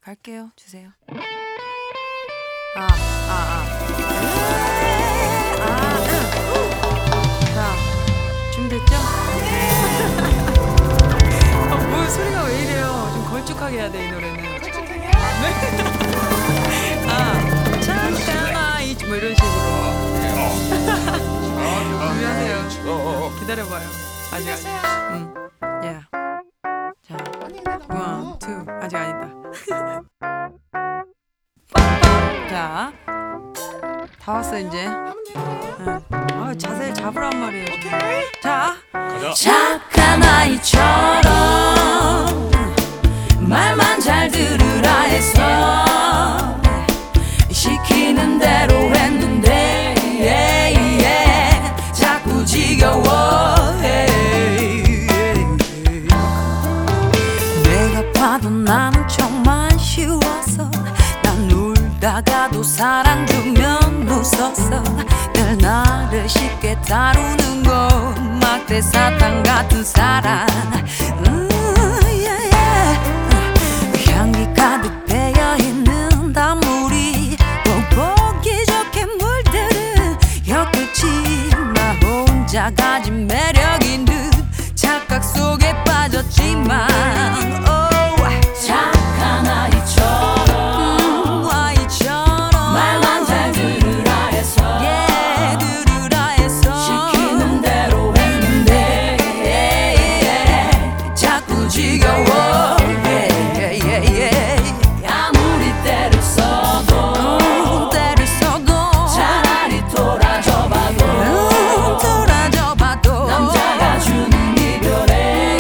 갈게요. 주세요. 자, 준비됐죠? 뭐 소리가 왜 이래요? 좀 걸쭉하게 해야 돼, 이 노래는. 잠깐만 뭐 이런 식으로. 준비하세요. 기다려봐요. 아직 야. 자, 원, 투. 아직 아니다. 자, 다 왔어 이제. 자세를 잡으란 말이에요. 자, 가자. 착한 아이처럼 말만 잘 들으라 해서 시키는 대로 했는데 자꾸 지겨워. 내가 봐도 나는 정말 쉬웠어. 난 울다가도 사랑 주면 웃었어. 늘 나를 쉽게 다루는 건 막대 사탕 같은 사랑. 향기 가득 배어있는 단물이 보기 좋게 물들은 혀끝이 나 혼자 가진 매력인 듯 착각 속에 빠졌지만 착한 아이처럼 말만 잘 들으라 해서 시키는 대로 했는데 자꾸 지겨워. 아무리 때를 써도 차라리 돌아줘 봐도 남자가 주는 이별에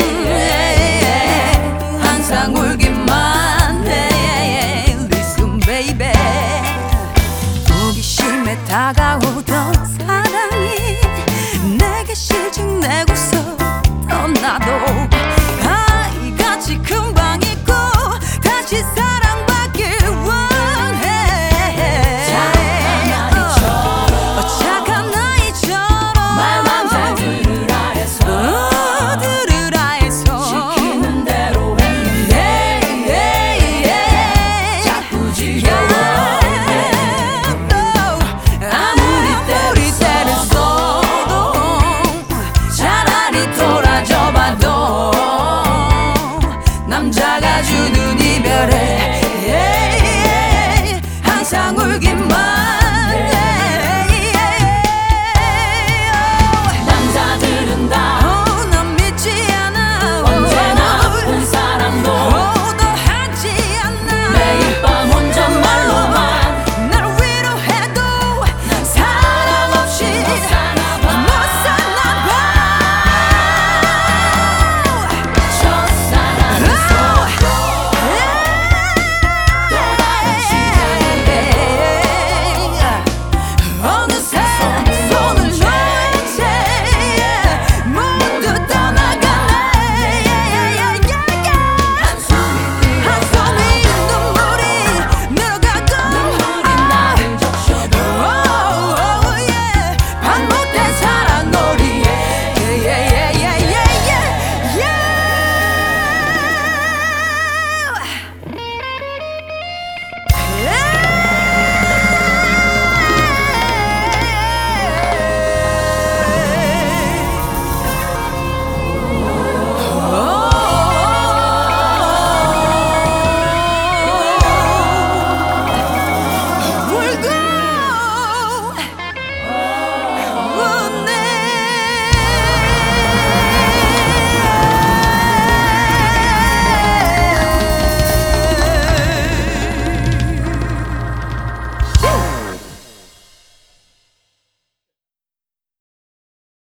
항상 울기만 해. Listen baby, 호기심에 다가오던